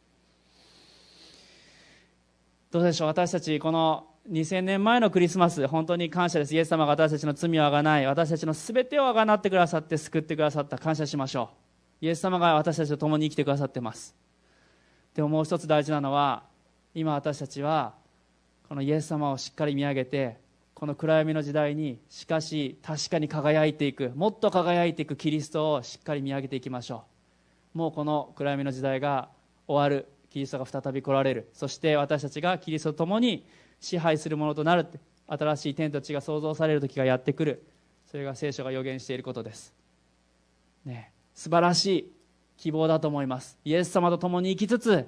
どうでしょう。私たちこのにせんねんまえのクリスマス、本当に感謝です。イエス様が私たちの罪をあがない、私たちのすべてをあがなってくださって救ってくださった。感謝しましょう。イエス様が私たちと共に生きてくださっています。でももう一つ大事なのは、今私たちはこのイエス様をしっかり見上げて、この暗闇の時代にしかし確かに輝いていく、もっと輝いていくキリストをしっかり見上げていきましょう。もうこの暗闇の時代が終わる。キリストが再び来られる。そして私たちがキリストと共に支配するものとなる。新しい天と地が創造される時がやってくる。それが聖書が予言していることです、ね、素晴らしい希望だと思います。イエス様と共に生きつつ、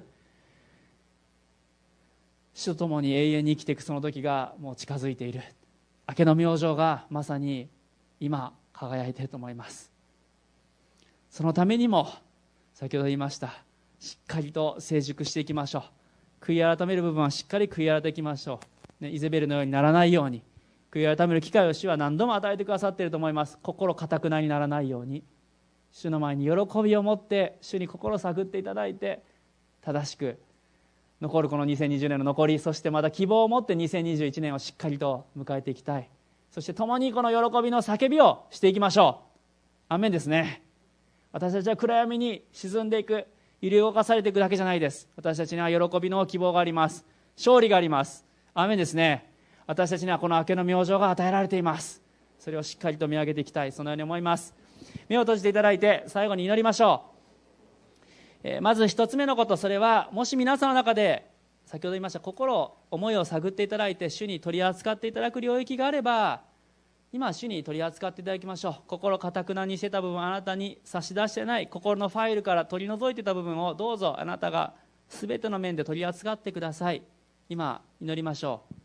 主と共に永遠に生きていくその時がもう近づいている。明けの明星がまさに今輝いていると思います。そのためにも先ほど言いました、しっかりと成熟していきましょう。悔い改める部分はしっかり悔い改めていきましょう、ね、イゼベルのようにならないように、悔い改める機会を主は何度も与えてくださっていると思います。心固くなにならないように、主の前に喜びを持って主に心を探っていただいて、正しく残るこのにせんにじゅうねんの残り、そしてまた希望を持ってにせんにじゅういちねんをしっかりと迎えていきたい。そして共にこの喜びの叫びをしていきましょう。アーメンですね。私たちは暗闇に沈んでいく、揺り動かされていくだけじゃないです。私たちには喜びの希望があります。勝利があります。アーメンですね。私たちにはこの明けの明星が与えられています。それをしっかりと見上げていきたい、そのように思います。目を閉じていただいて最後に祈りましょう。えー、まず一つ目のこと、それはもし皆さんの中で先ほど言いました心、思いを探っていただいて主に取り扱っていただく領域があれば、今主に取り扱っていただきましょう。心かたくなにしてた部分、あなたに差し出してない心のファイルから取り除いていた部分をどうぞあなたが全ての面で取り扱ってください。今祈りましょう。